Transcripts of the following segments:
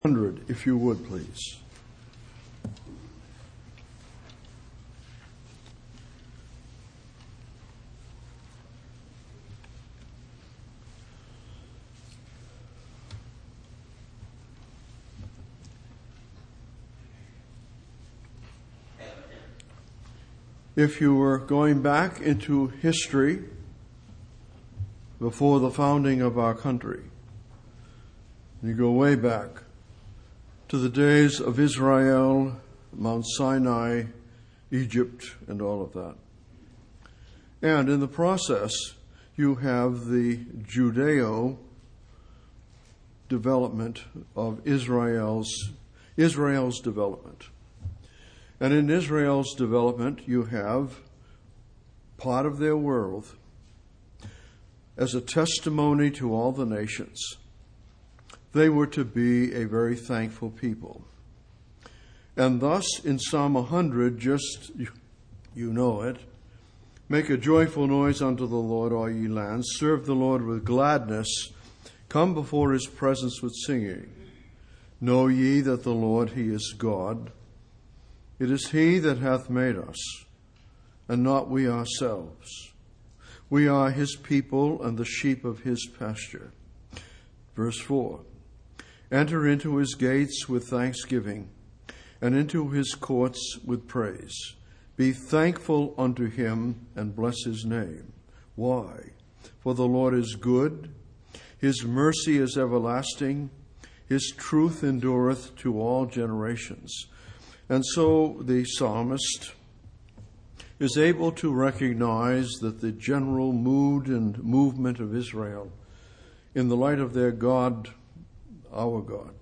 100, if you would, please. If you were going back into history before the founding of our country, you go way back to the days of Israel, Mount Sinai, Egypt, and all of that. And in the process, you have the Judeo development of Israel's development. And in Israel's development, you have part of their world as a testimony to all the nations. They were to be a very thankful people. And thus, in Psalm 100, just, you know it, make a joyful noise unto the Lord, all ye lands. Serve the Lord with gladness. Come before his presence with singing. Know ye that the Lord, he is God. It is he that hath made us, and not we ourselves. We are his people and the sheep of his pasture. Verse 4. Enter into his gates with thanksgiving, and into his courts with praise. Be thankful unto him, and bless his name. Why? For the Lord is good, his mercy is everlasting, his truth endureth to all generations. And so the psalmist is able to recognize that the general mood and movement of Israel, in the light of their God, our God,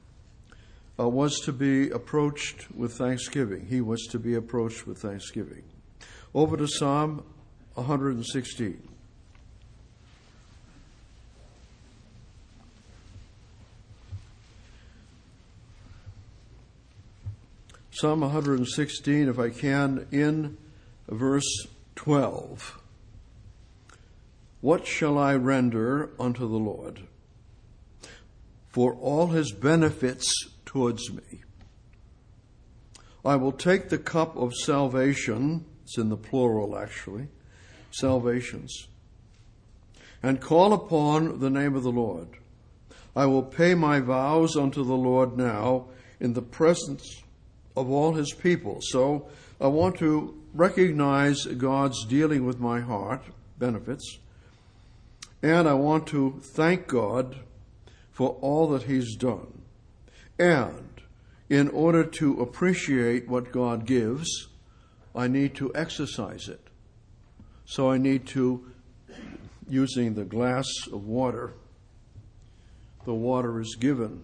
was to be approached with thanksgiving. He was to be approached with thanksgiving. Over to Psalm 116. Psalm 116, if I can, in verse 12. What shall I render unto the Lord for all his benefits towards me? I will take the cup of salvation, it's in the plural actually, salvations, and call upon the name of the Lord. I will pay my vows unto the Lord now in the presence of all his people. So I want to recognize God's dealing with my heart, benefits, and I want to thank God for all that he's done. And in order to appreciate what God gives, I need to exercise it. So I need to, using the glass of water, the water is given.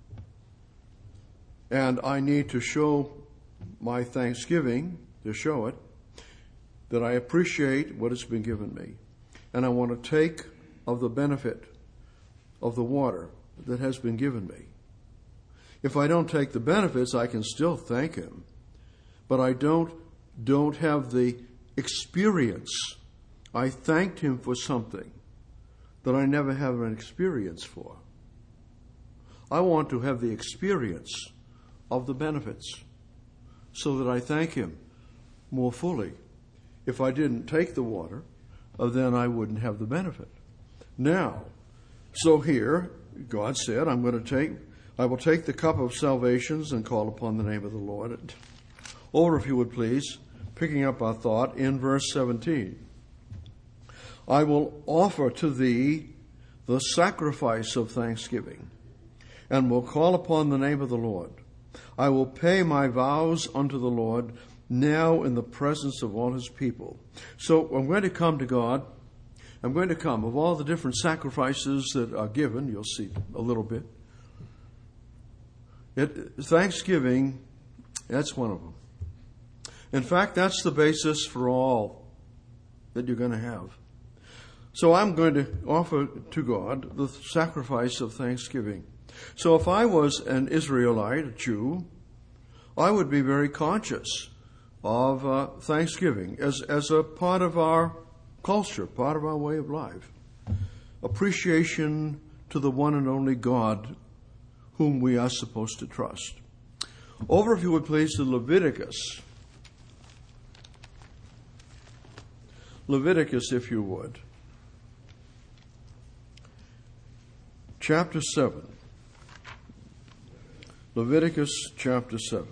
And I need to show my thanksgiving, to show it, that I appreciate what has been given me. And I want to take of the benefit of the water that has been given me. If I don't take the benefits, I can still thank him. But I don't have the experience. I thanked him for something that I never have an experience for. I want to have the experience of the benefits so that I thank him more fully. If I didn't take the water, then I wouldn't have the benefit. Now, so here, God said, I will take the cup of salvations and call upon the name of the Lord. Or, if you would please, picking up our thought in verse 17. I will offer to thee the sacrifice of thanksgiving, and will call upon the name of the Lord. I will pay my vows unto the Lord now in the presence of all his people. So I'm going to come to God. I'm going to come of all the different sacrifices that are given. You'll see a little bit. Thanksgiving, that's one of them. In fact, that's the basis for all that you're going to have. So I'm going to offer to God the sacrifice of thanksgiving. So if I was an Israelite, a Jew, I would be very conscious of thanksgiving as a part of our culture, part of our way of life. Appreciation to the one and only God whom we are supposed to trust. Over, if you would please, to Leviticus. Leviticus, if you would. Chapter 7. Leviticus chapter 7.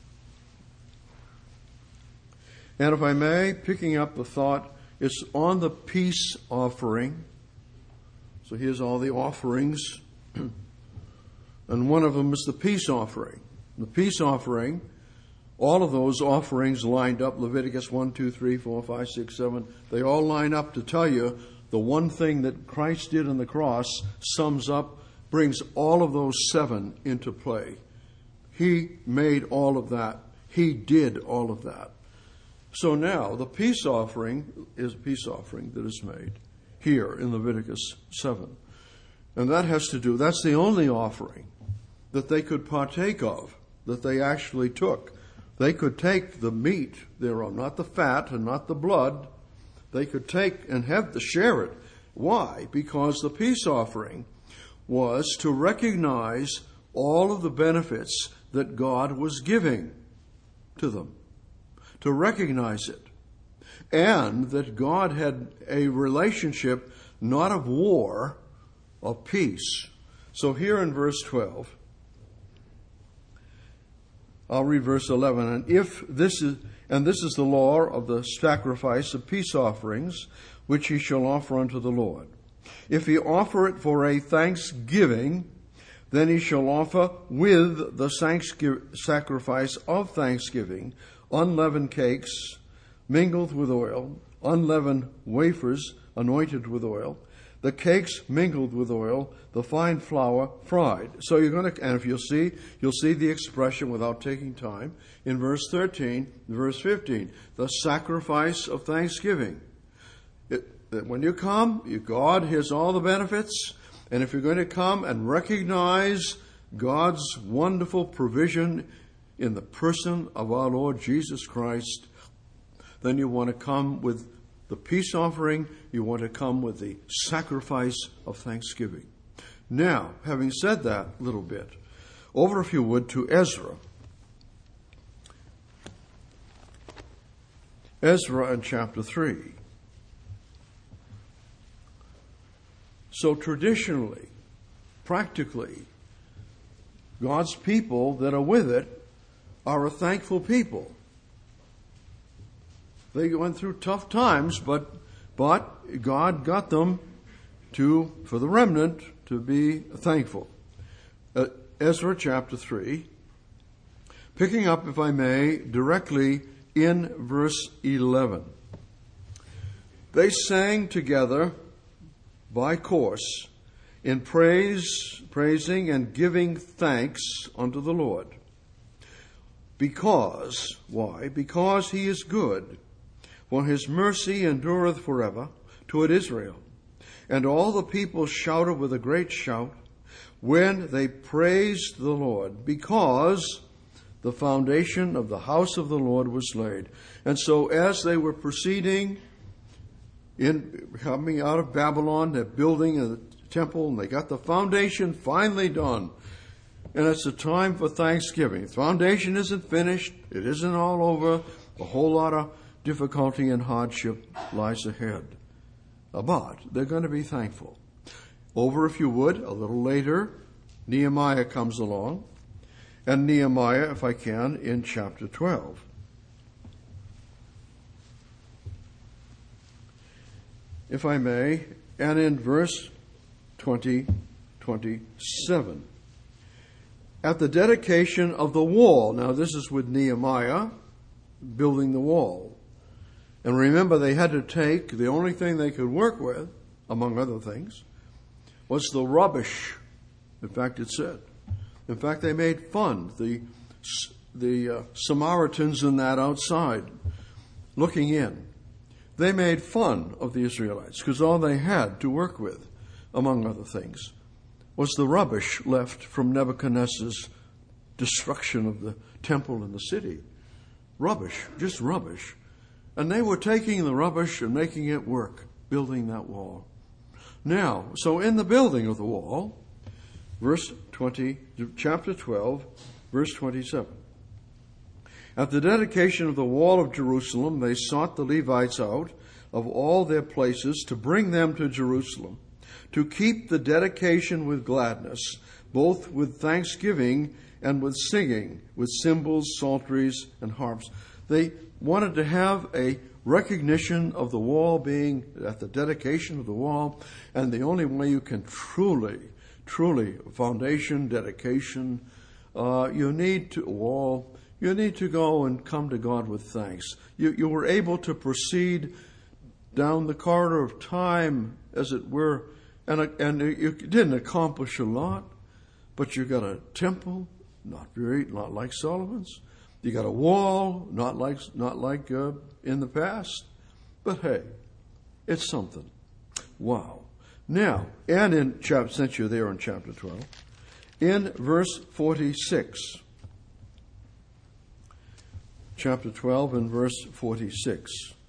And if I may, picking up the thought, it's on the peace offering. So here's all the offerings. And one of them is the peace offering. The peace offering, all of those offerings lined up, Leviticus 1, 2, 3, 4, 5, 6, 7, they all line up to tell you the one thing that Christ did on the cross sums up, brings all of those 7 into play. He made all of that. He did all of that. So now the peace offering is a peace offering that is made here in Leviticus 7. And that has to do, that's the only offering that they could partake of, that they actually took. They could take the meat thereof, not the fat and not the blood. They could take and have to share it. Why? Because the peace offering was to recognize all of the benefits that God was giving to them, to recognize it, and that God had a relationship not of war, of peace. So here in verse 12, I'll read verse 11. And this is the law of the sacrifice of peace offerings, which he shall offer unto the Lord. If he offer it for a thanksgiving, then he shall offer with the sacrifice of thanksgiving unleavened cakes mingled with oil, unleavened wafers anointed with oil, the cakes mingled with oil, the fine flour fried. So you're going to, and if you'll see the expression without taking time in verse 13, verse 15, the sacrifice of thanksgiving. That when you come, God has all the benefits, and if you're going to come and recognize God's wonderful provision in the person of our Lord Jesus Christ, then you want to come with the peace offering, you want to come with the sacrifice of thanksgiving. Now, having said that little bit, over, if you would, to Ezra. Ezra in chapter 3. So traditionally, practically, God's people that are with it are a thankful people. They went through tough times, but God got them for the remnant, to be thankful. Ezra chapter 3, picking up, if I may, directly in verse 11. They sang together by course in praising and giving thanks unto the Lord. Because, why? Because he is good, for his mercy endureth forever toward Israel. And all the people shouted with a great shout when they praised the Lord, because the foundation of the house of the Lord was laid. And so as they were proceeding, coming out of Babylon, they're building a temple, and they got the foundation finally done. And it's a time for thanksgiving. The foundation isn't finished. It isn't all over. A whole lot of difficulty and hardship lies ahead. But they're going to be thankful. Over, if you would, a little later, Nehemiah comes along. And Nehemiah, if I can, in chapter 12. If I may, and in verse 27. At the dedication of the wall. Now this is with Nehemiah building the wall. And remember, they had to take, the only thing they could work with, among other things, was the rubbish. In fact, it said. In fact, they made fun. The Samaritans in that outside, looking in, they made fun of the Israelites because all they had to work with, among other things, was the rubbish left from Nebuchadnezzar's destruction of the temple and the city. Rubbish, just rubbish. And they were taking the rubbish and making it work, building that wall. Now, so in the building of the wall, chapter 12, verse 27. At the dedication of the wall of Jerusalem, they sought the Levites out of all their places to bring them to Jerusalem, to keep the dedication with gladness, both with thanksgiving and with singing, with cymbals, psalteries, and harps. They wanted to have a recognition of the wall being at the dedication of the wall, and the only way you can truly, foundation, dedication, you need to go and come to God with thanks. You were able to proceed down the corridor of time, as it were, and you didn't accomplish a lot, but you got a temple, not like Solomon's. You got a wall, not like in the past, but hey, it's something. Wow. Now, and since you're there in chapter 12, in verse 46, chapter 12 and verse 46.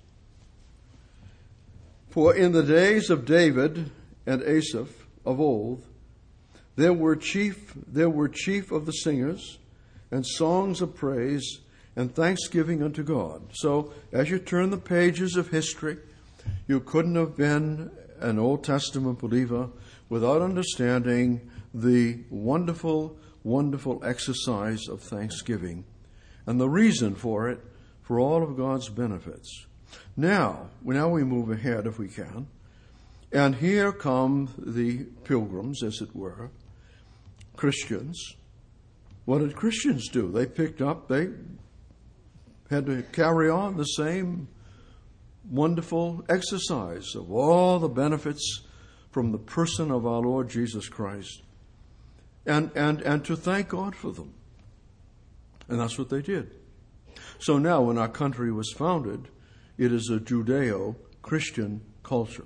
For in the days of David and Asaph of old, there were chief of the singers, and songs of praise and thanksgiving unto God. So, as you turn the pages of history, you couldn't have been an Old Testament believer without understanding the wonderful, wonderful exercise of thanksgiving and the reason for it, for all of God's benefits. Now we move ahead if we can. And here come the pilgrims, as it were, Christians. What did Christians do? They had to carry on the same wonderful exercise of all the benefits from the person of our Lord Jesus Christ, and to thank God for them. And that's what they did. So now when our country was founded, it is a Judeo-Christian culture.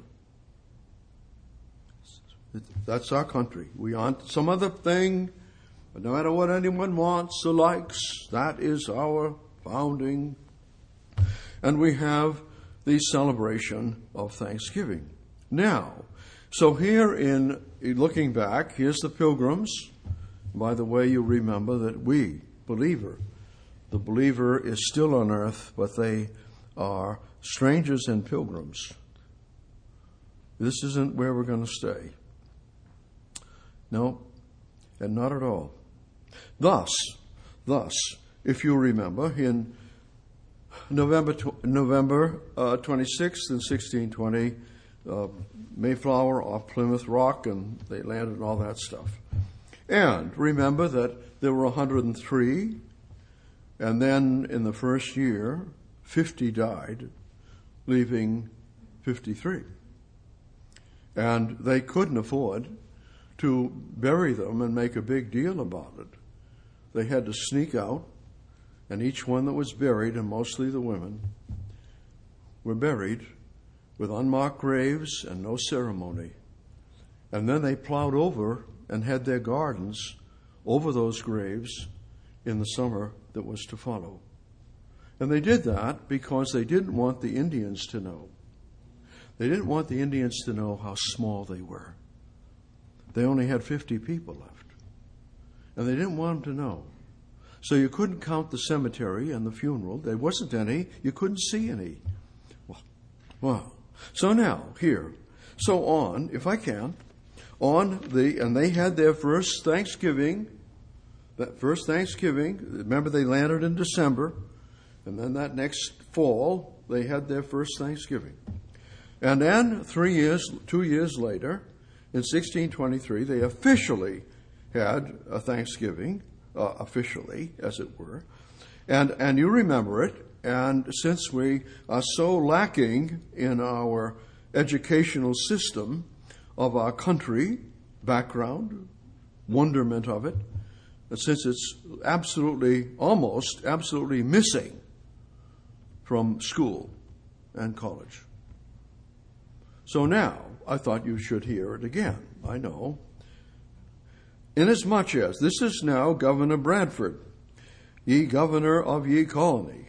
That's our country. We aren't some other thing, but no matter what anyone wants or likes, that is our founding. And we have the celebration of Thanksgiving. Now, so here in looking back, here's the pilgrims. By the way, you remember that the believer is still on earth, but they are strangers and pilgrims. This isn't where we're going to stay. No, and not at all. Thus, if you remember, in November 26th in 1620, Mayflower off Plymouth Rock, and they landed and all that stuff. And remember that there were 103, and then in the first year, 50 died, leaving 53. And they couldn't afford to bury them and make a big deal about it. They had to sneak out, and each one that was buried, and mostly the women, were buried with unmarked graves and no ceremony. And then they plowed over and had their gardens over those graves in the summer that was to follow. And they did that because they didn't want the Indians to know. They didn't want the Indians to know how small they were. They only had 50 people left. And they didn't want them to know. So you couldn't count the cemetery and the funeral. There wasn't any. You couldn't see any. Wow. So now, here. So on, if I can, and they had their first Thanksgiving. That first Thanksgiving, remember they landed in December. And then that next fall, they had their first Thanksgiving. And then 2 years later, in 1623, they officially had a Thanksgiving, officially, as it were. And you remember it. And since we are so lacking in our educational system of our country, background, wonderment of it, since it's almost absolutely missing from school and college. So now, I thought you should hear it again. I know. Inasmuch as, this is now Governor Bradford, ye governor of ye colony.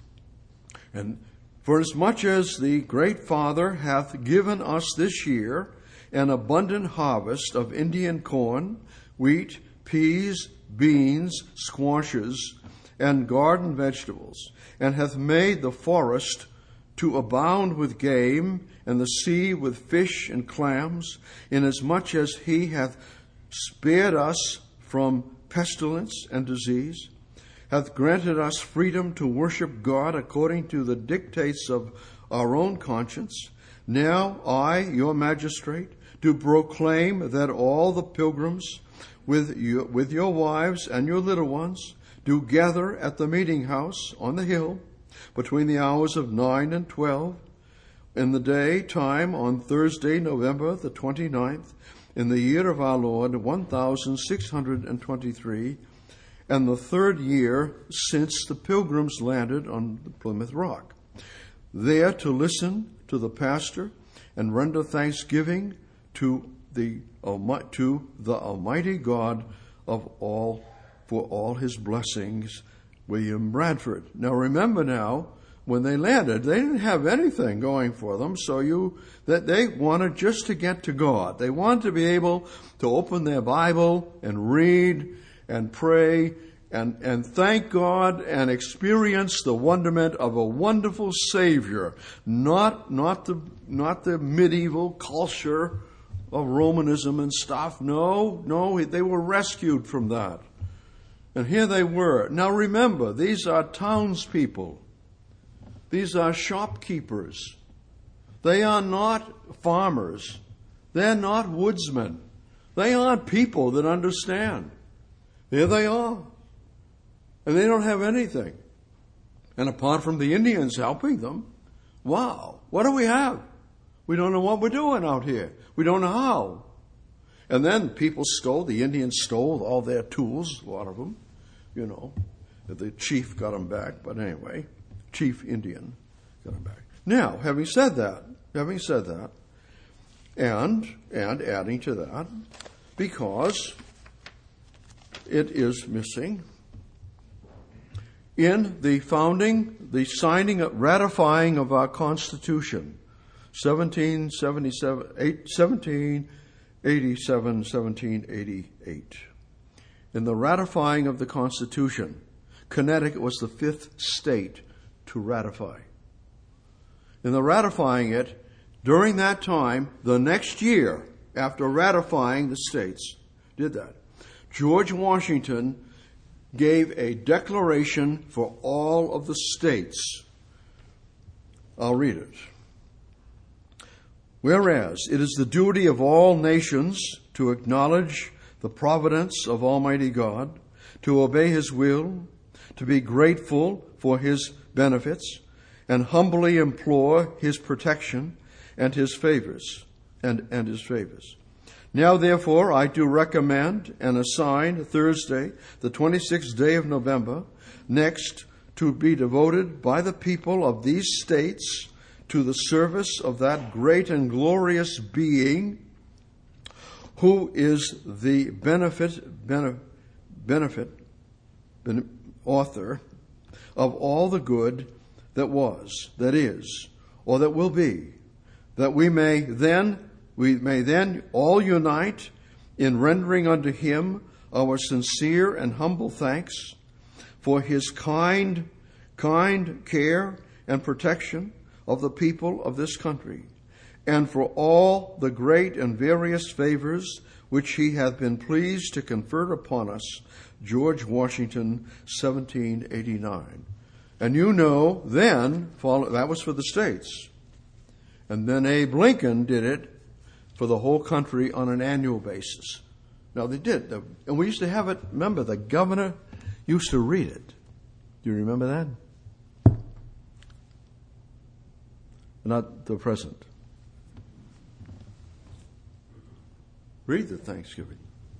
And for as much as the great Father hath given us this year an abundant harvest of Indian corn, wheat, peas, beans, squashes, and garden vegetables, and hath made the forest to abound with game, and the sea with fish and clams, inasmuch as he hath spared us from pestilence and disease, hath granted us freedom to worship God according to the dictates of our own conscience. Now I, your magistrate, do proclaim that all the pilgrims with your wives and your little ones do gather at the meeting house on the hill between the hours of 9 and 12 in the day time on Thursday, November the 29th, in the year of our Lord, 1623, and the third year since the pilgrims landed on the Plymouth Rock, there to listen to the pastor and render thanksgiving to the Almighty God of all for all his blessings. William Bradford. Now remember now, when they landed, they didn't have anything going for them, that they wanted just to get to God. They wanted to be able to open their Bible and read and pray and thank God and experience the wonderment of a wonderful Savior, not the medieval culture of Romanism and stuff. No, they were rescued from that. And here they were. Now remember, these are townspeople. These are shopkeepers. They are not farmers. They're not woodsmen. They aren't people that understand. Here they are. And they don't have anything. And apart from the Indians helping them, wow, what do we have? We don't know what we're doing out here. We don't know how. And then the Indians stole all their tools, a lot of them, The chief got them back, but anyway, chief Indian got them back. Now, having said that, and adding to that, because it is missing, in the ratifying of our Constitution, 1788. In the ratifying of the Constitution, Connecticut was the 5th state to ratify. In the ratifying it, during that time, the next year, after ratifying the states, did that, George Washington gave a declaration for all of the states. I'll read it. Whereas it is the duty of all nations to acknowledge the providence of Almighty God, to obey his will, to be grateful for his benefits, and humbly implore his protection and his favors, and his favors. Now, therefore, I do recommend and assign Thursday, the 26th day of November, next, to be devoted by the people of these states to the service of that great and glorious being who is the author of all the good that was, that is, or that will be, that we may then all unite in rendering unto him our sincere and humble thanks for his kind care and protection of the people of this country, and for all the great and various favors which he hath been pleased to confer upon us. George Washington, 1789. And then, that was for the states. And then Abe Lincoln did it for the whole country on an annual basis. Now they did. And we used to have it, remember, the governor used to read it. Do you remember that? Not the present. Read the Thanksgiving.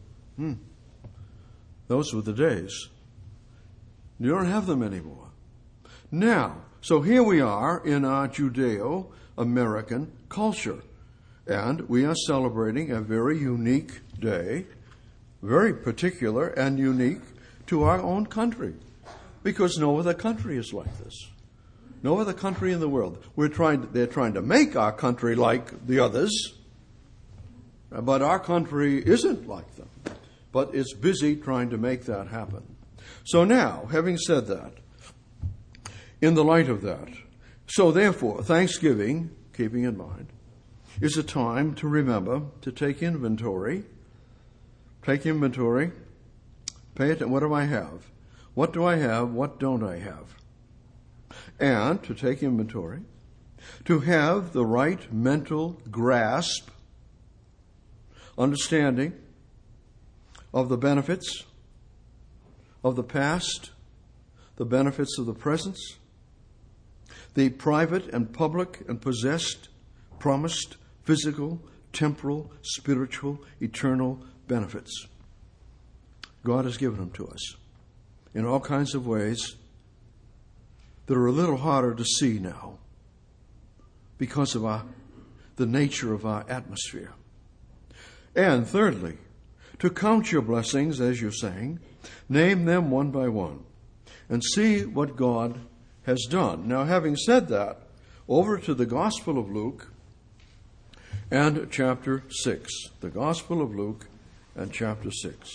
Those were the days. You don't have them anymore. Now, so here we are in our Judeo-American culture. And we are celebrating a very unique day, very particular and unique to our own country. Because no other country is like this. No other country in the world. They're trying to make our country like the others, but our country isn't like them. but it's busy trying to make that happen. So now, having said that, in the light of that, so therefore, Thanksgiving, keeping in mind, is a time to remember, to take inventory. Take inventory. Pay attention. What do I have? What do I have? What don't I have? And to take inventory, to have the right mental grasp, understanding of the benefits of the past, the benefits of the present, the private and public and possessed, promised, physical, temporal, spiritual, eternal benefits. God has given them to us in all kinds of ways that are a little harder to see now because of the nature of our atmosphere. And thirdly, to count your blessings, as you're saying, name them one by one, and see what God has done. Now, having said that, over to the Gospel of Luke and chapter 6. The Gospel of Luke and chapter 6.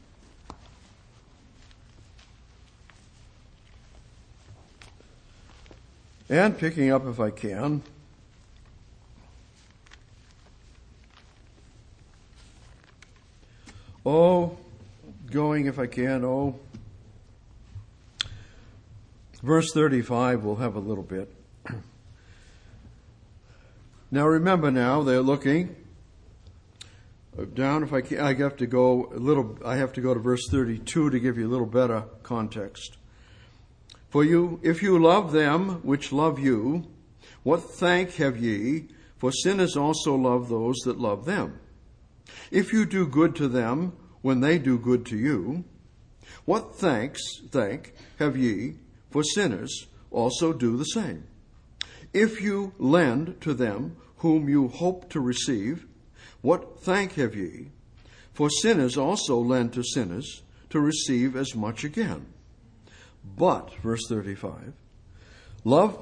And picking up, if I can, going if I can, verse 35, we'll have a little bit. Now remember they're looking down, if I can, I have to go to verse 32 to give you a little better context. For you, if you love them which love you, what thank have ye? For sinners also love those that love them. If you do good to them when they do good to you, what thank have ye? For sinners also do the same. If you lend to them whom you hope to receive, what thank have ye? For sinners also lend to sinners to receive as much again. But, verse 35, love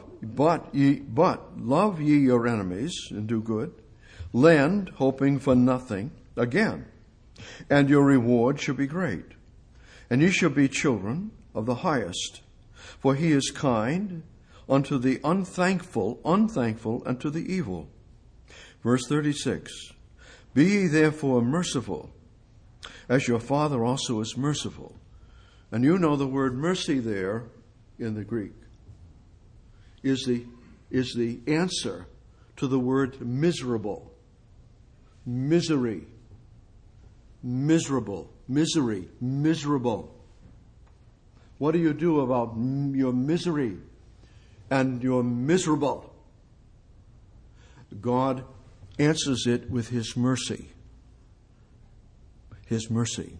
ye your enemies and do good, lend hoping for nothing again, and your reward shall be great, and ye shall be children of the highest, for he is kind unto the unthankful and to the evil. Verse 36, be ye therefore merciful, as your Father also is merciful. And you know the word mercy there in the Greek is the answer to the word miserable. Misery. Miserable. Misery. Miserable. What do you do about your misery and you're miserable? God answers it with His mercy. His mercy.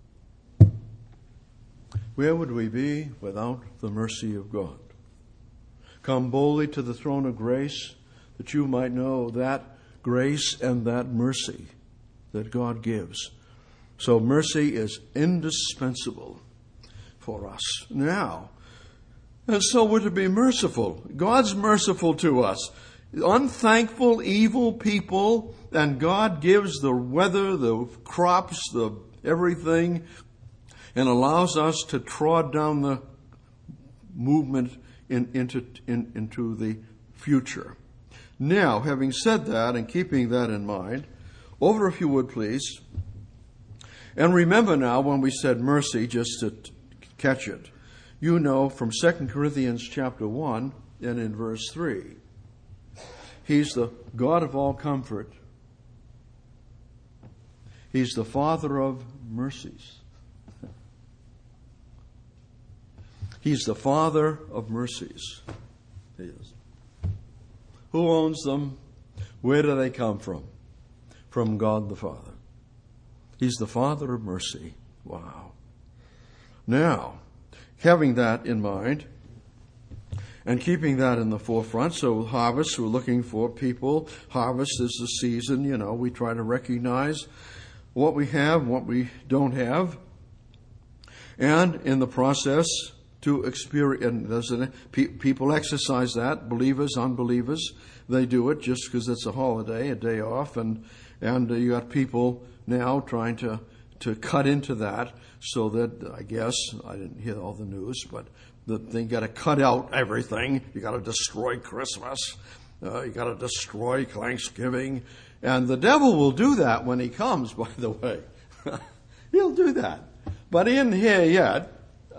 Where would we be without the mercy of God? Come boldly to the throne of grace that you might know that grace and that mercy that God gives. So mercy is indispensable for us now. And so we're to be merciful. God's merciful to us. Unthankful, evil people, and God gives the weather, the crops, the everything, and allows us to trod down the movement into the future. Now, having said that and keeping that in mind, over if you would please, and remember now when we said mercy, just to catch it, you know from 2 Corinthians chapter 1 and in verse 3, He's the God of all comfort. He's the Father of mercies. He's the Father of mercies. He is. Who owns them? Where do they come from? From God the Father. He's the Father of mercy. Wow. Now, having that in mind and keeping that in the forefront, so harvest, we're looking for people. Harvest is the season, we try to recognize what we have, what we don't have. And in the process, to experience, people exercise that, believers, unbelievers, they do it just because it's a holiday, a day off, and you got people now trying to to cut into that so that, I guess, I didn't hear all the news, but they got to cut out everything. You got to destroy Christmas. You got to destroy Thanksgiving. And the devil will do that when he comes, by the way. He'll do that. But he isn't here yet.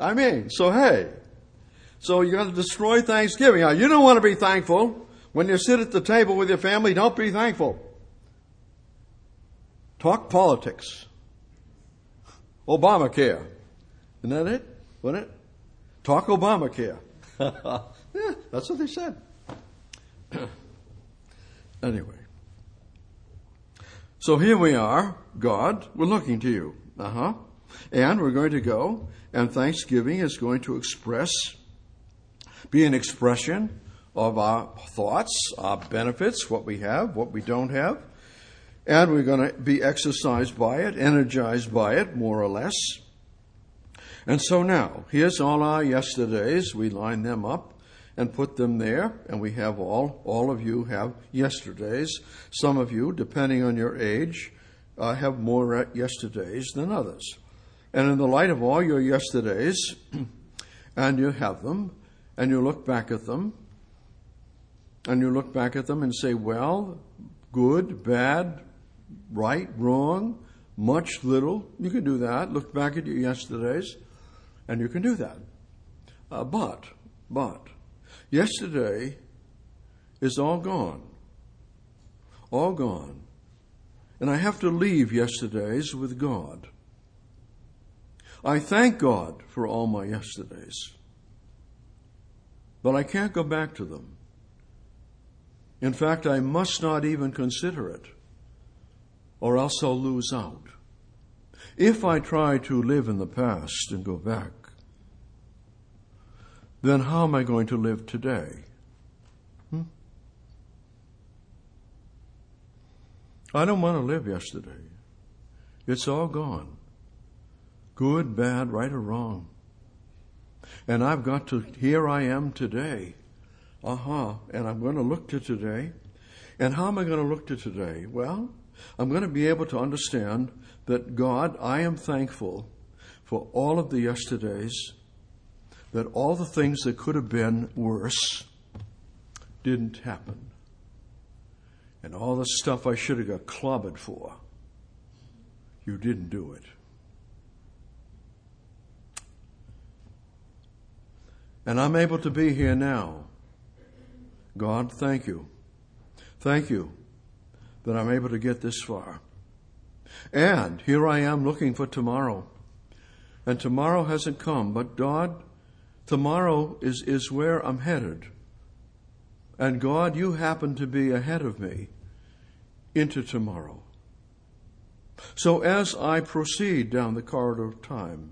So you got to destroy Thanksgiving. Now, you don't want to be thankful. When you sit at the table with your family, don't be thankful. Talk politics. Obamacare. Isn't that it? Wasn't it? Talk Obamacare. Yeah, that's what they said. Anyway. So here we are. God, we're looking to you. And we're going to go, and Thanksgiving is going to be an expression of our thoughts, our benefits, what we have, what we don't have. And we're going to be exercised by it, energized by it, more or less. And so now, here's all our yesterdays. We line them up and put them there. And we have all of you have yesterdays. Some of you, depending on your age, have more yesterdays than others. And in the light of all your yesterdays, and you have them, and you look back at them, and say, well, good, bad, right, wrong, much, little. You can do that. Look back at your yesterdays, and you can do that. But, yesterday is all gone. All gone. And I have to leave yesterdays with God. I thank God for all my yesterdays. But I can't go back to them. In fact, I must not even consider it, or else I'll lose out. If I try to live in the past and go back, then how am I going to live today? I don't want to live yesterday. It's all gone. Good, bad, right or wrong. And I've got to, here I am today. And I'm going to look to today. And how am I going to look to today? Well, I'm going to be able to understand that God, I am thankful for all of the yesterdays, that all the things that could have been worse didn't happen. And all the stuff I should have got clobbered for, you didn't do it. And I'm able to be here now. God, thank you. Thank you that I'm able to get this far. And here I am looking for tomorrow. And tomorrow hasn't come, but God, tomorrow is where I'm headed. And God, you happen to be ahead of me into tomorrow. So as I proceed down the corridor of time,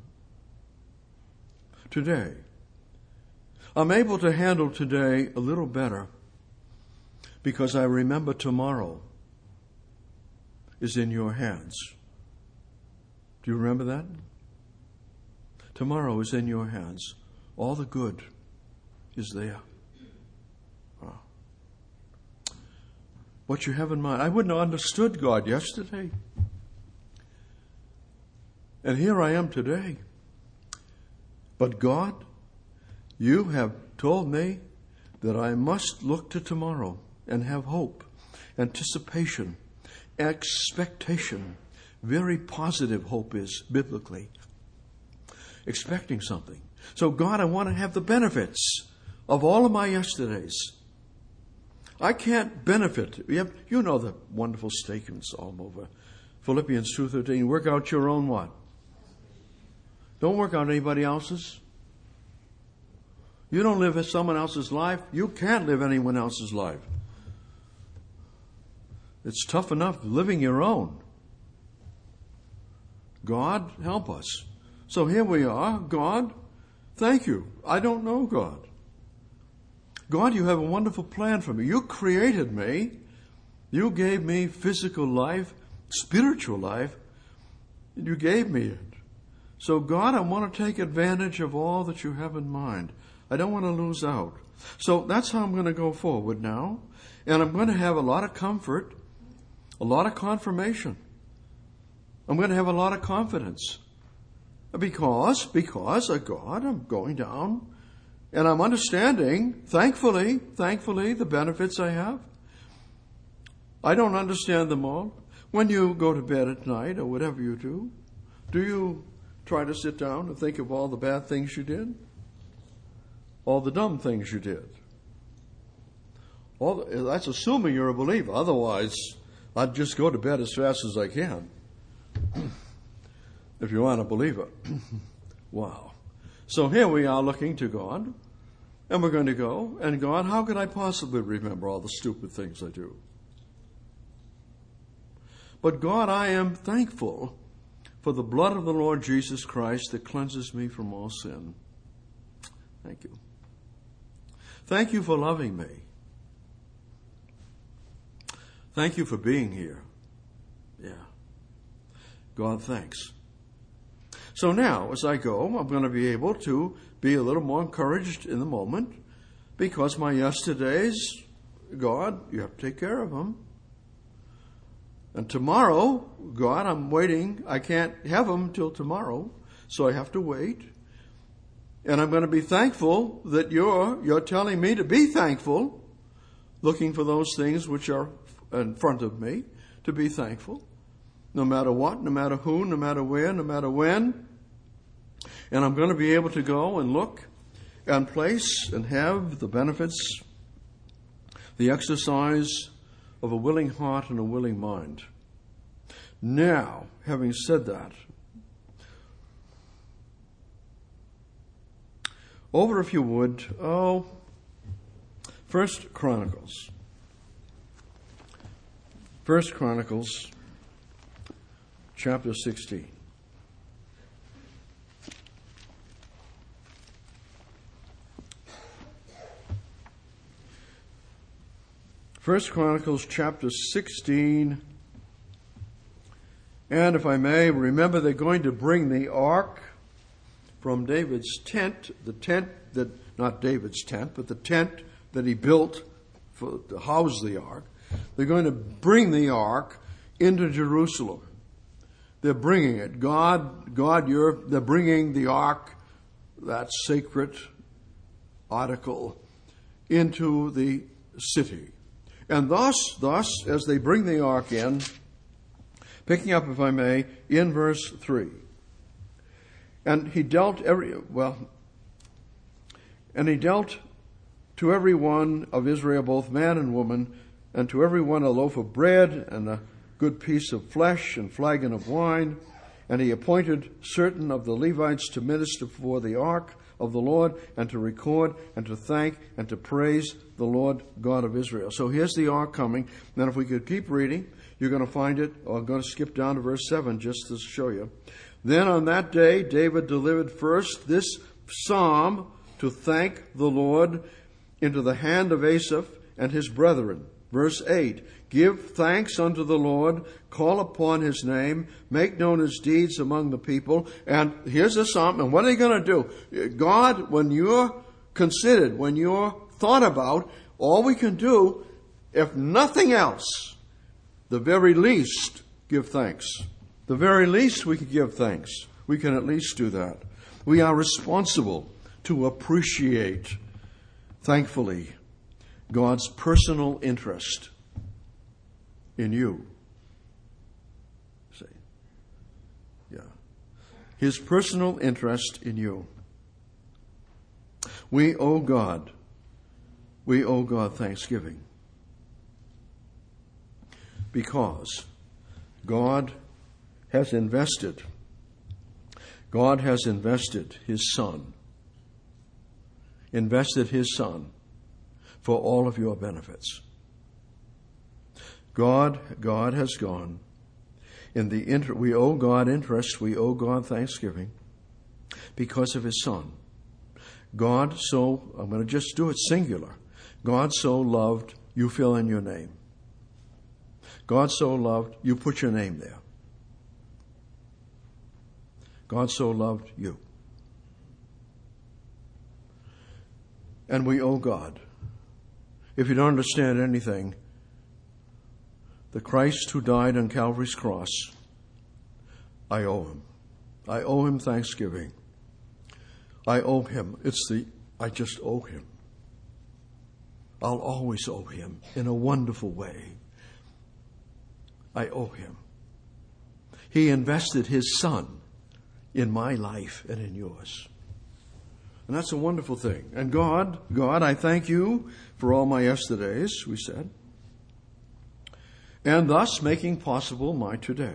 today, I'm able to handle today a little better because I remember tomorrow is in your hands. Do you remember that? Tomorrow is in your hands. All the good is there. What you have in mind. I wouldn't have understood God yesterday. And here I am today. But God, you have told me that I must look to tomorrow and have hope, anticipation, expectation. Very positive hope is biblically. Expecting something. So God, I want to have the benefits of all of my yesterdays. I can't benefit. You know the wonderful statements all over. Philippians 2:13. Work out your own what? Don't work out anybody else's. You don't live someone else's life. You can't live anyone else's life. It's tough enough living your own. God, help us. So here we are. God, thank you. I don't know God. God, you have a wonderful plan for me. You created me. You gave me physical life, spiritual life. You gave me it. So God, I want to take advantage of all that you have in mind. I don't want to lose out. So that's how I'm going to go forward now. And I'm going to have a lot of comfort, a lot of confirmation. I'm going to have a lot of confidence. Because God, I'm going down and I'm understanding, thankfully, the benefits I have. I don't understand them all. When you go to bed at night or whatever you do you try to sit down and think of all the bad things you did? All the dumb things you did? That's assuming you're a believer. Otherwise, I'd just go to bed as fast as I can. If you aren't a believer. Wow. So here we are looking to God, and we're going to go, and God, how could I possibly remember all the stupid things I do? But God, I am thankful for the blood of the Lord Jesus Christ that cleanses me from all sin. Thank you. Thank you for loving me. Thank you for being here. Yeah. God, thanks. So now, as I go, I'm going to be able to be a little more encouraged in the moment, because my yesterdays, God, you have to take care of them. And tomorrow, God, I'm waiting. I can't have them till tomorrow, so I have to wait. And I'm going to be thankful that you're telling me to be thankful, looking for those things which are in front of me, to be thankful. No matter what, no matter who, no matter where, no matter when. And I'm going to be able to go and look and place and have the benefits, the exercise of a willing heart and a willing mind. Now, having said that, over, if you would, 1 Chronicles. 1 Chronicles, chapter 16. First Chronicles chapter 16, and if I may, remember they're going to bring the ark from David's tent, the tent that, not David's tent, but the tent that he built to house the ark. They're going to bring the ark into Jerusalem. They're bringing it. They're bringing the ark, that sacred article, into the city. And thus, as they bring the ark in, picking up, if I may, in verse 3. And he dealt to every one of Israel, both man and woman, and to every one a loaf of bread and a good piece of flesh and flagon of wine. And he appointed certain of the Levites to minister before the ark of the Lord, and to record and to thank and to praise the Lord God of Israel. So here's the ark coming. Then if we could keep reading, you're going to find it. I'm going to skip down to verse 7 just to show you. Then on that day, David delivered first this psalm to thank the Lord into the hand of Asaph and his brethren. Verse 8, give thanks unto the Lord, call upon his name, make known his deeds among the people. And here's the psalm. And what are they going to do? God, when you're considered, when you're thought about, all we can do, if nothing else, the very least, give thanks. The very least we can give thanks. We can at least do that. We are responsible to appreciate, thankfully, God's personal interest in you. See? Yeah. His personal interest in you. We owe God thanksgiving. Because God has invested His Son. Invested His Son for all of your benefits. God has gone. We owe God interest, we owe God thanksgiving because of His Son. I'm going to just do it singular. God so loved, you fill in your name. God so loved, you put your name there. God so loved you. And we owe God. If you don't understand anything, the Christ who died on Calvary's cross I owe him. I owe him thanksgiving. I owe him. I just owe him. I'll always owe him in a wonderful way. I owe him. He invested his son in my life and in yours. And that's a wonderful thing. And God, I thank you for all my yesterdays, we said, and thus making possible my today.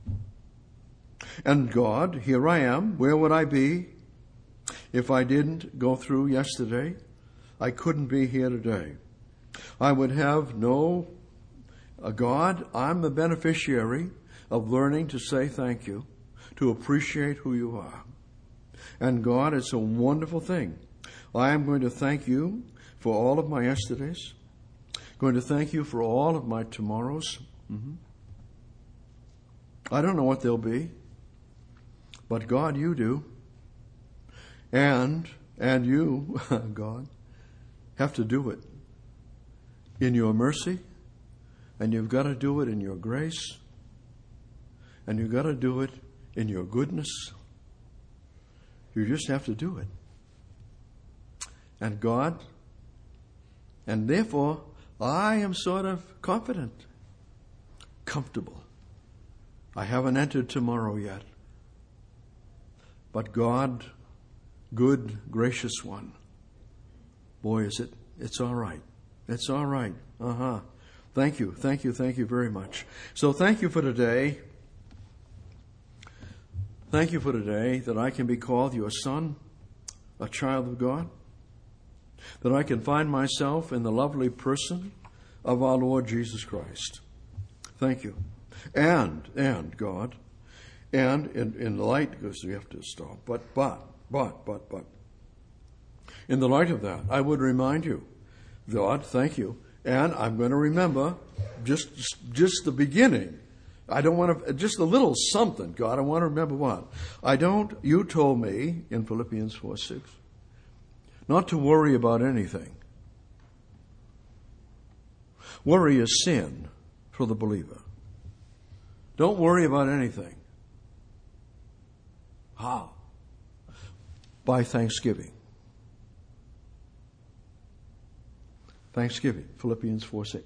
And God, here I am. Where would I be if I didn't go through yesterday? I couldn't be here today. I would have no God. I'm the beneficiary of learning to say thank you, to appreciate who you are. And God, it's a wonderful thing. I am going to thank you for all of my yesterdays. Going to thank you for all of my tomorrows. I don't know what they'll be, but God, you do. And you, God, have to do it in your mercy, and you've got to do it in your grace, and you've got to do it in your goodness. You just have to do it. And God, and therefore, I am sort of confident, comfortable. I haven't entered tomorrow yet. But God, good, gracious one, boy, it's all right. It's all right. Thank you very much. So thank you for today. Thank you for today that I can be called your son, a child of God, that I can find myself in the lovely person of our Lord Jesus Christ. Thank you. And God, and in the light, because we have to stop, but, in the light of that, I would remind you, God, thank you, and I'm going to remember just the beginning. I don't want to, just a little something, God. I want to remember what? You told me in Philippians 4:6, not to worry about anything. Worry is sin for the believer. Don't worry about anything. How? By thanksgiving. Thanksgiving, Philippians 4:6.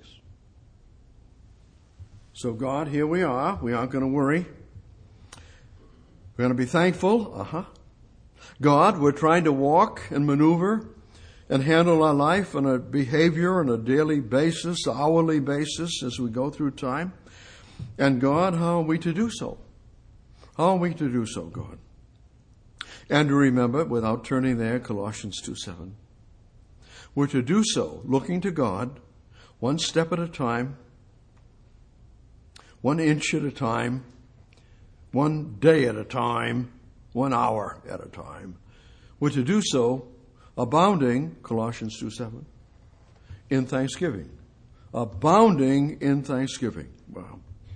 So God, here we are. We aren't going to worry. We're going to be thankful. God, we're trying to walk and maneuver and handle our life on a behavior on a daily basis, hourly basis as we go through time. And God, how are we to do so? How are we to do so, God? And to remember, without turning there, Colossians 2:7. We're to do so looking to God, one step at a time, 1 inch at a time, 1 day at a time, 1 hour at a time. We're to do so abounding, Colossians 2:7, in thanksgiving. Abounding in thanksgiving. Wow.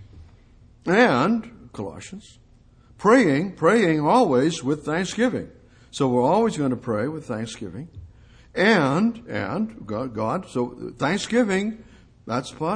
And, Colossians, praying always with thanksgiving. So we're always going to pray with thanksgiving. And God, so thanksgiving, that's the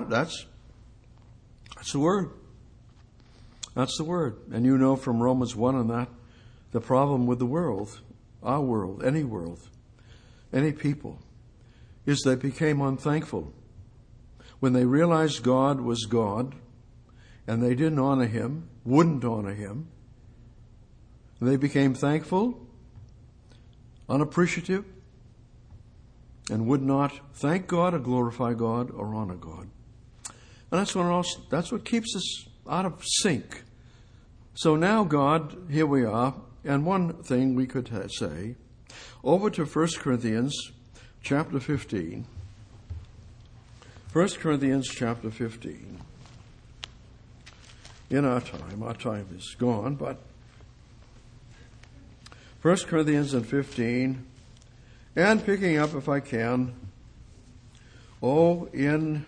word. That's the word. And you know from Romans 1 and that, the problem with the world, our world, any people, is they became unthankful. When they realized God was God, and they didn't honor him, wouldn't honor him, they became thankful, unappreciative, and would not thank God or glorify God or honor God. And that's what keeps us out of sync. So now, God, here we are. And one thing we could say, over to 1 Corinthians chapter 15. 1 Corinthians chapter 15. In our time is gone, but 1 Corinthians 15, and picking up, if I can, in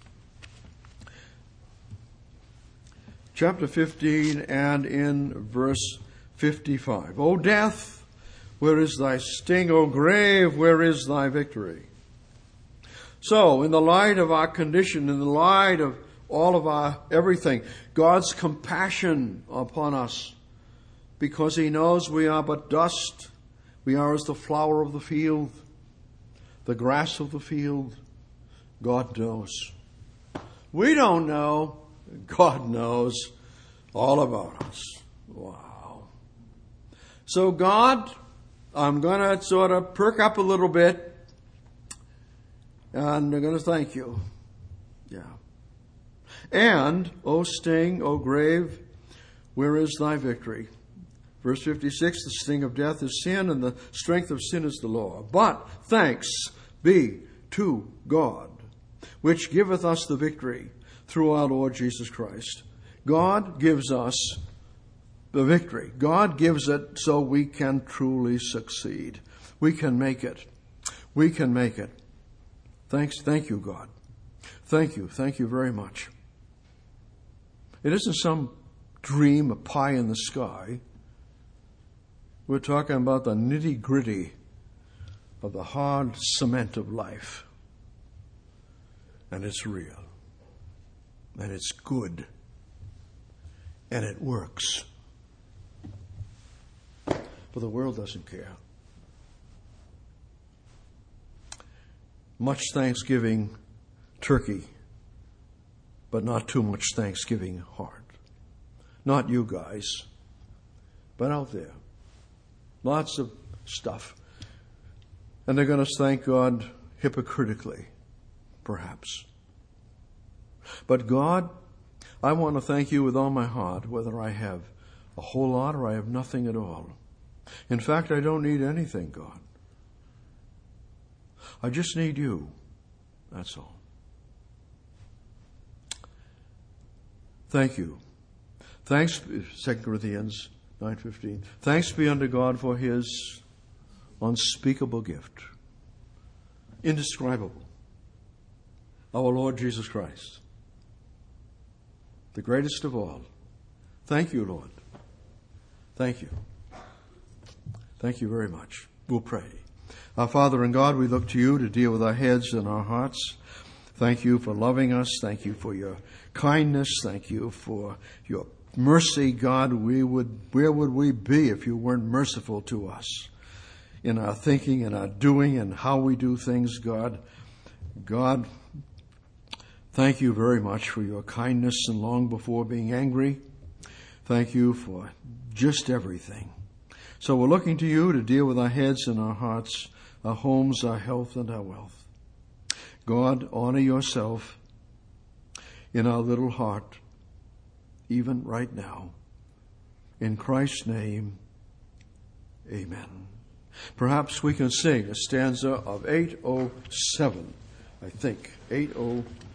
chapter 15 and in verse 55. O death, where is thy sting? O grave, where is thy victory? So, in the light of our condition, in the light of all of our everything. God's compassion upon us, because He knows we are but dust. We are as the flower of the field, the grass of the field. God knows. We don't know. God knows all about us. Wow. So God, I'm going to sort of perk up a little bit, and I'm going to thank you. Yeah. And, O sting, O grave, where is thy victory? Verse 56, the sting of death is sin, and the strength of sin is the law. But thanks be to God, which giveth us the victory through our Lord Jesus Christ. God gives us the victory. God gives it so we can truly succeed. We can make it. We can make it. Thank you, God. Thank you very much. It isn't some dream, a pie in the sky. We're talking about the nitty-gritty of the hard cement of life. And it's real. And it's good. And it works. But the world doesn't care. Much Thanksgiving turkey, but not too much Thanksgiving heart. Not you guys, but out there. Lots of stuff. And they're going to thank God hypocritically, perhaps. But God, I want to thank you with all my heart, whether I have a whole lot or I have nothing at all. In fact, I don't need anything, God. I just need you. That's all. Thank you. Thanks, 2 Corinthians 9:15. Thanks be unto God for His unspeakable gift, indescribable, our Lord Jesus Christ, the greatest of all. Thank you, Lord. Thank you. Thank you very much. We'll pray. Our Father and God, we look to you to deal with our heads and our hearts. Thank you for loving us. Thank you for your kindness. Thank you for your mercy, God. Where would we be if you weren't merciful to us in our thinking and our doing and how we do things, God? God, thank you very much for your kindness and long before being angry. Thank you for just everything. So we're looking to you to deal with our heads and our hearts, our homes, our health, and our wealth. God, honor yourself in our little heart, even right now. In Christ's name, amen. Perhaps we can sing a stanza of 807, I think. 807.